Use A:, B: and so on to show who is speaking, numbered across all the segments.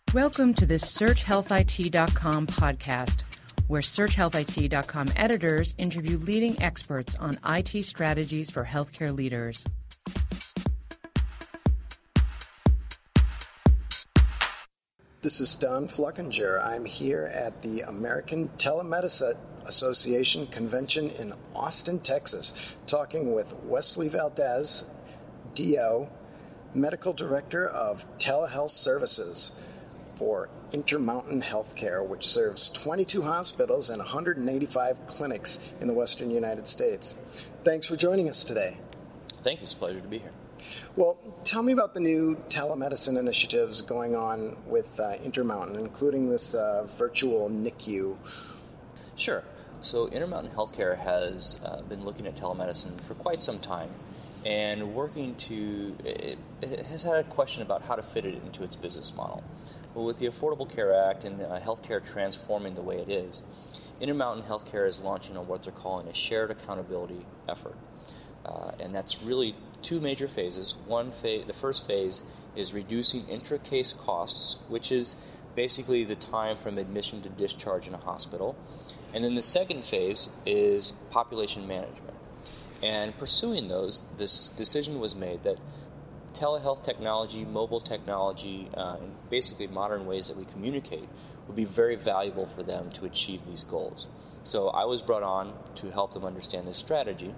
A: Welcome to the SearchHealthIT.com podcast, where SearchHealthIT.com editors interview leading experts on IT strategies for healthcare leaders.
B: This is Don Fluckinger. I'm here at the American Telemedicine Association Convention in Austin, Texas, talking with Wesley Valdez, DO, Medical Director of Telehealth Services for Intermountain Healthcare, which serves 22 hospitals and 185 clinics in the western United States. Thanks for joining us today.
C: Thank you. It's a pleasure to be here.
B: Well, tell me about the new telemedicine initiatives going on with Intermountain, including this virtual NICU.
C: Sure. So Intermountain Healthcare has been looking at telemedicine for quite some time and working to, it has had a question about how to fit it into its business model. Well, with the Affordable Care Act and healthcare transforming the way it is, Intermountain Healthcare is launching on what they're calling a shared accountability effort. And that's really two major phases. The first phase is reducing intra-case costs, which is basically the time from admission to discharge in a hospital. And then the second phase is population management. And pursuing those, this decision was made that telehealth technology, mobile technology, and basically modern ways that we communicate would be very valuable for them to achieve these goals. So I was brought on to help them understand this strategy.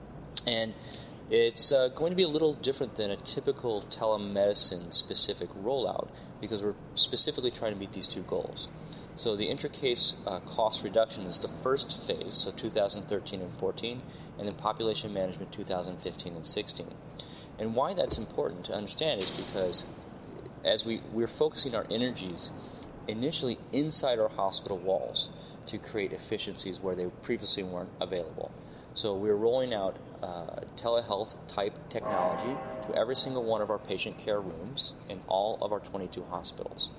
C: And it's going to be a little different than a typical telemedicine-specific rollout because we're specifically trying to meet these two goals. So the intra-case cost reduction is the first phase, so 2013 and 14, and then population management 2015 and 16. And why that's important to understand is because as we're focusing our energies initially inside our hospital walls to create efficiencies where they previously weren't available. So we're rolling out telehealth type technology to every single one of our patient care rooms in all of our 22 hospitals.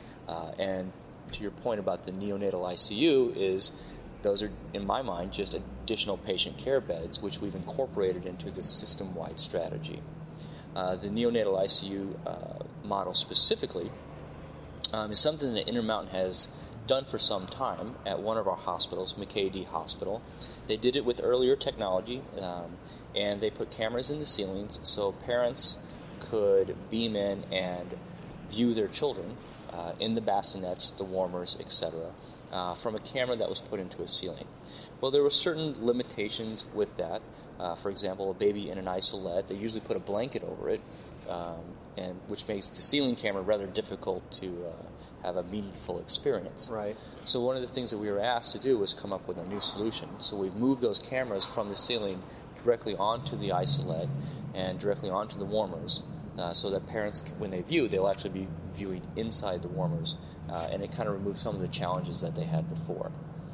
C: And to your point about the neonatal ICU those are, in my mind, just additional patient care beds, which we've incorporated into the system-wide strategy. The neonatal ICU model specifically is something that Intermountain has done for some time at one of our hospitals, McKay-Dee Hospital. They did it with earlier technology, and they put cameras in the ceilings so parents could beam in and view their children in the bassinets, the warmers, etc., from a camera that was put into a ceiling. Well, there were certain limitations with that. For example, a baby in an isolette, they usually put a blanket over it, and which makes the ceiling camera rather difficult to have a meaningful experience.
B: Right.
C: So one of the things that we were asked to do was come up with a new solution. So we've moved those cameras from the ceiling directly onto the isolette and directly onto the warmers, so that parents, when they view, they'll actually be viewing inside the warmers, and it kind of removes some of the challenges that they had before.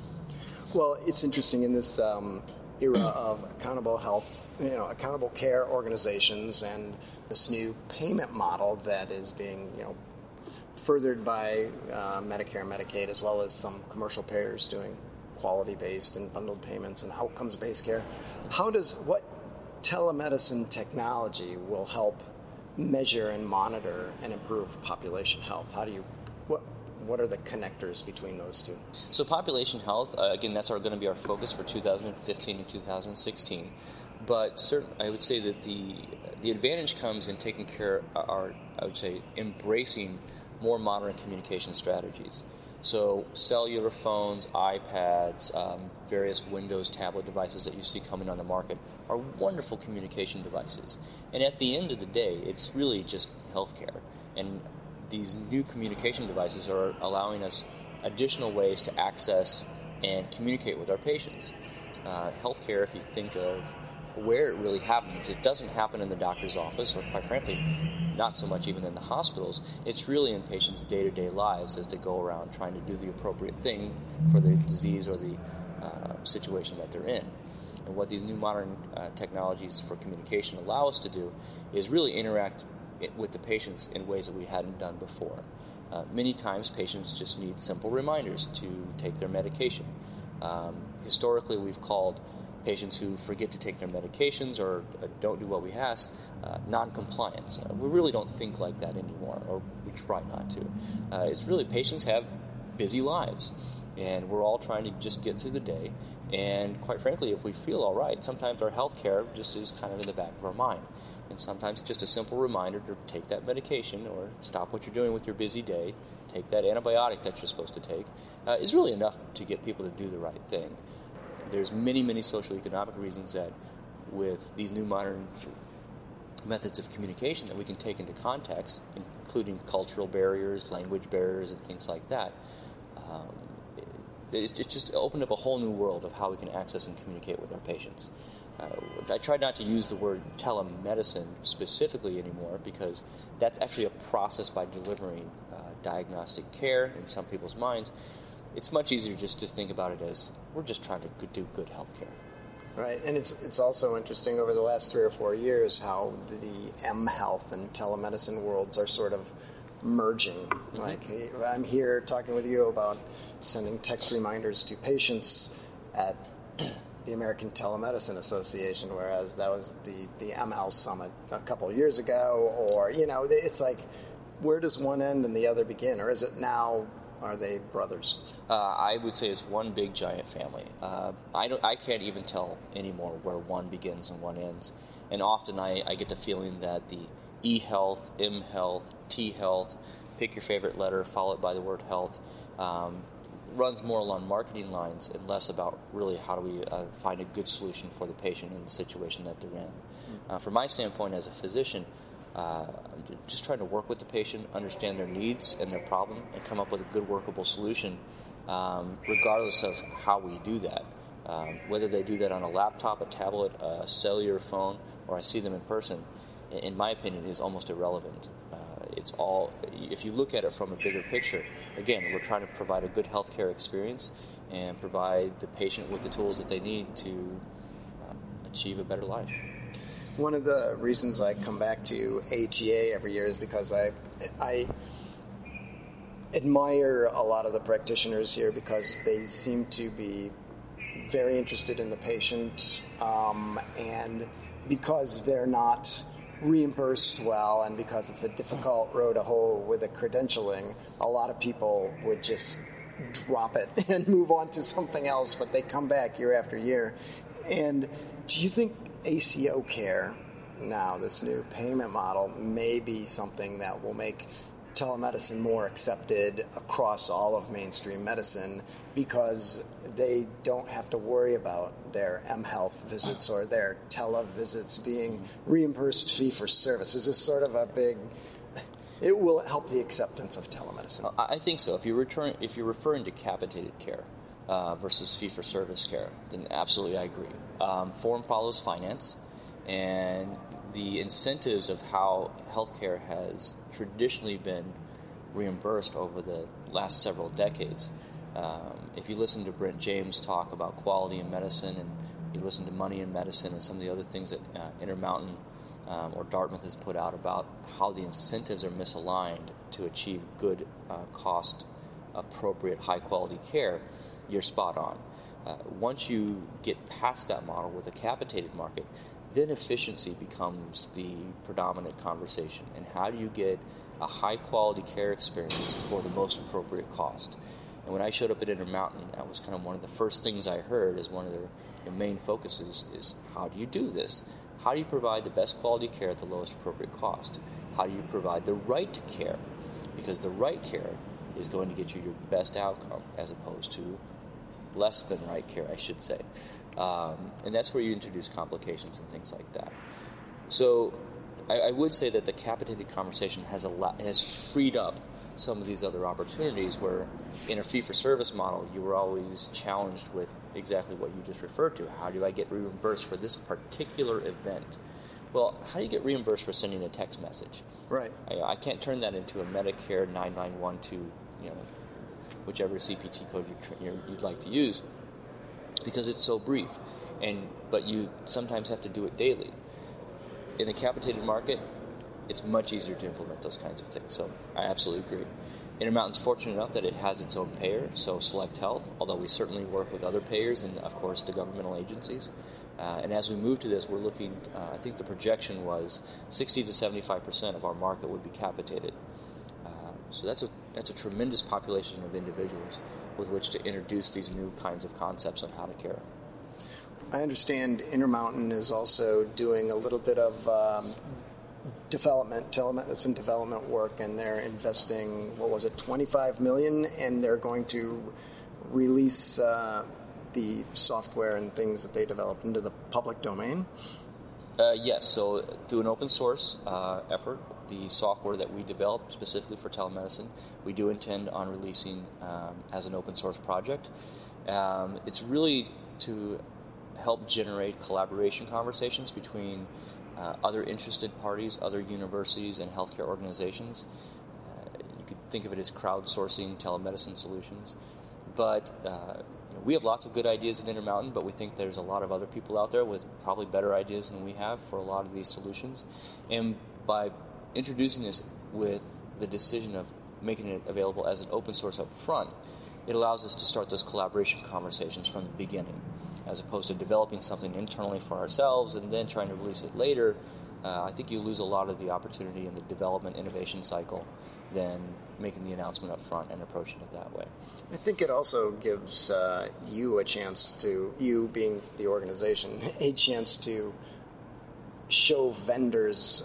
B: Well, it's interesting in this era of accountable health, accountable care organizations, and this new payment model that is being, furthered by Medicare and Medicaid, as well as some commercial payers doing quality-based and bundled payments and outcomes-based care. What telemedicine technology will help measure and monitor and improve population health? What are the connectors between those two?
C: So population health, again, that's going to be our focus for 2015 and 2016. But I would say that the advantage comes in taking care, embracing more modern communication strategies. So cellular phones, iPads, various Windows tablet devices that you see coming on the market are wonderful communication devices. And at the end of the day, it's really just healthcare. And these new communication devices are allowing us additional ways to access and communicate with our patients. Healthcare, if you think of where it really happens, it doesn't happen in the doctor's office, or quite frankly, not so much even in the hospitals. It's really in patients' day-to-day lives as they go around trying to do the appropriate thing for the disease or the situation that they're in. And what these new modern technologies for communication allow us to do is really interact with the patients in ways that we hadn't done before. Many times patients just need simple reminders to take their medication. Historically, we've called patients who forget to take their medications or don't do what we ask, non-compliance. We really don't think like that anymore, or we try not to. It's really patients have busy lives, and we're all trying to just get through the day. And quite frankly, if we feel all right, sometimes our health care just is kind of in the back of our mind. And sometimes just a simple reminder to take that medication or stop what you're doing with your busy day, take that antibiotic that you're supposed to take, is really enough to get people to do the right thing. There's many, many social economic reasons that with these new modern methods of communication that we can take into context, including cultural barriers, language barriers, and things like that. It's just opened up a whole new world of how we can access and communicate with our patients. I try not to use the word telemedicine specifically anymore because that's actually a process by delivering diagnostic care in some people's minds. It's much easier just to think about it as we're just trying to do good health care.
B: Right, and it's also interesting over the last 3 or 4 years how the mHealth and telemedicine worlds are sort of merging. Mm-hmm. Like, I'm here talking with you about sending text reminders to patients at the American Telemedicine Association, whereas that was the mHealth Summit a couple of years ago, or, it's like, where does one end and the other begin? Or is it now, are they brothers?
C: I would say it's one big giant family. I can't even tell anymore where one begins and one ends. And often I get the feeling that the e-health, m-health, t-health, pick your favorite letter, follow it by the word health, runs more along marketing lines and less about really how do we find a good solution for the patient in the situation that they're in. From my standpoint as a physician, I'm just trying to work with the patient, understand their needs and their problem, and come up with a good workable solution, regardless of how we do that. Whether they do that on a laptop, a tablet, a cellular phone, or I see them in person, in my opinion, is almost irrelevant. It's all, if you look at it from a bigger picture, again, we're trying to provide a good healthcare experience and provide the patient with the tools that they need to achieve a better life.
B: One of the reasons I come back to ATA every year is because I admire a lot of the practitioners here because they seem to be very interested in the patient, and because they're not reimbursed well, and because it's a difficult road to hoe with the credentialing, a lot of people would just drop it and move on to something else, but they come back year after year. And do you think ACO Care, now this new payment model, may be something that will make telemedicine more accepted across all of mainstream medicine because they don't have to worry about their mHealth visits or their televisits being reimbursed fee for service? Is this sort of a big... It will help the acceptance of telemedicine?
C: I think so. If you're referring to capitated care versus fee for service care, then absolutely I agree. Form follows finance, and the incentives of how healthcare has traditionally been reimbursed over the last several decades. If you listen to Brent James talk about quality in medicine, and you listen to Money in Medicine and some of the other things that Intermountain or Dartmouth has put out about how the incentives are misaligned to achieve good, cost-appropriate, high-quality care, you're spot on. Once you get past that model with a capitated market, then efficiency becomes the predominant conversation. And how do you get a high-quality care experience for the most appropriate cost? And when I showed up at Intermountain, that was kind of one of the first things I heard as one of their main focuses is, how do you do this? How do you provide the best quality care at the lowest appropriate cost? How do you provide the right care? Because the right care is going to get you your best outcome as opposed to less than right care, I should say. And that's where you introduce complications and things like that. So I would say that the capitated conversation has freed up some of these other opportunities where in a fee-for-service model you were always challenged with exactly what you just referred to. How do I get reimbursed for this particular event? Well, how do you get reimbursed for sending a text message?
B: Right.
C: I can't turn that into a Medicare 9912, whichever CPT code you'd like to use, because it's so brief. But you sometimes have to do it daily. In the capitated market, it's much easier to implement those kinds of things. So I absolutely agree. Intermountain's fortunate enough that it has its own payer, so Select Health, although we certainly work with other payers and, of course, the governmental agencies. And as we move to this, we're looking, I think the projection was 60 to 75% of our market would be capitated. So that's a tremendous population of individuals with which to introduce these new kinds of concepts on how to care.
B: I understand Intermountain is also doing a little bit of telemedicine development work, and they're investing, $25 million, and they're going to release the software and things that they developed into the public domain?
C: Yes, so through an open source effort, the software that we developed specifically for telemedicine, we do intend on releasing as an open source project. It's really to help generate collaboration conversations between other interested parties, other universities, and healthcare organizations. You could think of it as crowdsourcing telemedicine solutions. But we have lots of good ideas at Intermountain, but we think there's a lot of other people out there with probably better ideas than we have for a lot of these solutions. And by introducing this with the decision of making it available as an open source up front, it allows us to start those collaboration conversations from the beginning, as opposed to developing something internally for ourselves and then trying to release it later. I think you lose a lot of the opportunity in the development innovation cycle than making the announcement up front and approaching it that way.
B: I think it also gives you a chance to, you being the organization, a chance to show vendors,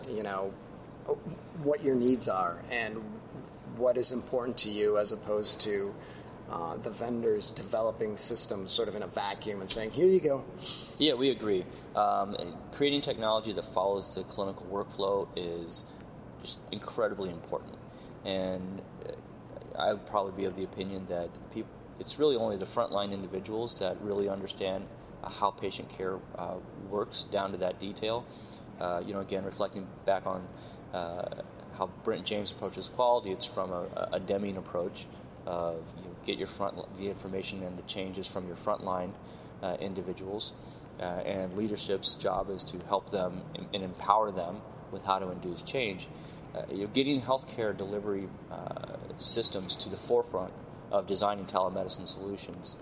B: what your needs are and what is important to you, as opposed to the vendors developing systems sort of in a vacuum and saying, here you go.
C: Yeah, we agree. Creating technology that follows the clinical workflow is just incredibly important. And I would probably be of the opinion that it's really only the frontline individuals that really understand how patient care works down to that detail. Again, reflecting back on how Brent James approaches quality, it's from a Deming approach of get the information and the changes from your frontline individuals, and leadership's job is to help them and empower them with how to induce change. Getting healthcare delivery systems to the forefront of designing telemedicine solutions,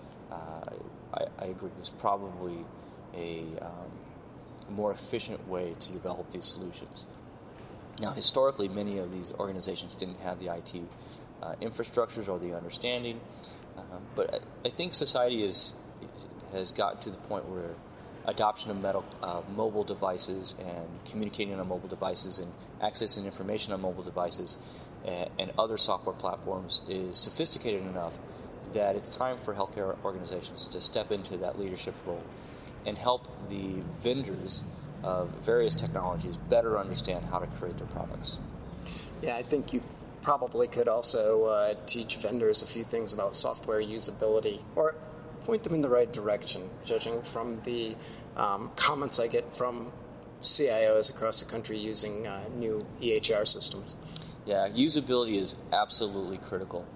C: I agree, is probably a more efficient way to develop these solutions. Now, historically, many of these organizations didn't have the IT infrastructures or the understanding, but I think society has gotten to the point where adoption of mobile devices and communicating on mobile devices and accessing information on mobile devices and other software platforms is sophisticated enough that it's time for healthcare organizations to step into that leadership role and help the vendors of various technologies better understand how to create their products.
B: Yeah, I think you probably could also teach vendors a few things about software usability, or point them in the right direction, judging from the comments I get from CIOs across the country using new EHR systems.
C: Yeah, usability is absolutely critical.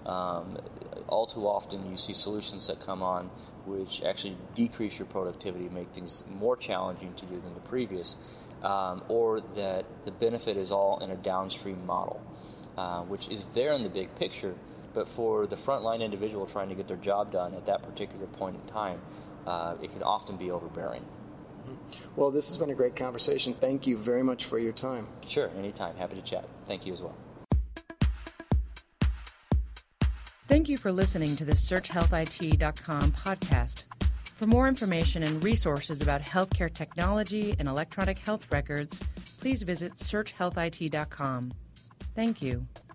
C: All too often you see solutions that come on which actually decrease your productivity, make things more challenging to do than the previous, or that the benefit is all in a downstream model, which is there in the big picture, but for the frontline individual trying to get their job done at that particular point in time, it can often be overbearing.
B: Well, this has been a great conversation. Thank you very much for your time.
C: Sure, anytime. Happy to chat. Thank you as well.
A: Thank you for listening to the SearchHealthIT.com podcast. For more information and resources about healthcare technology and electronic health records, please visit SearchHealthIT.com. Thank you.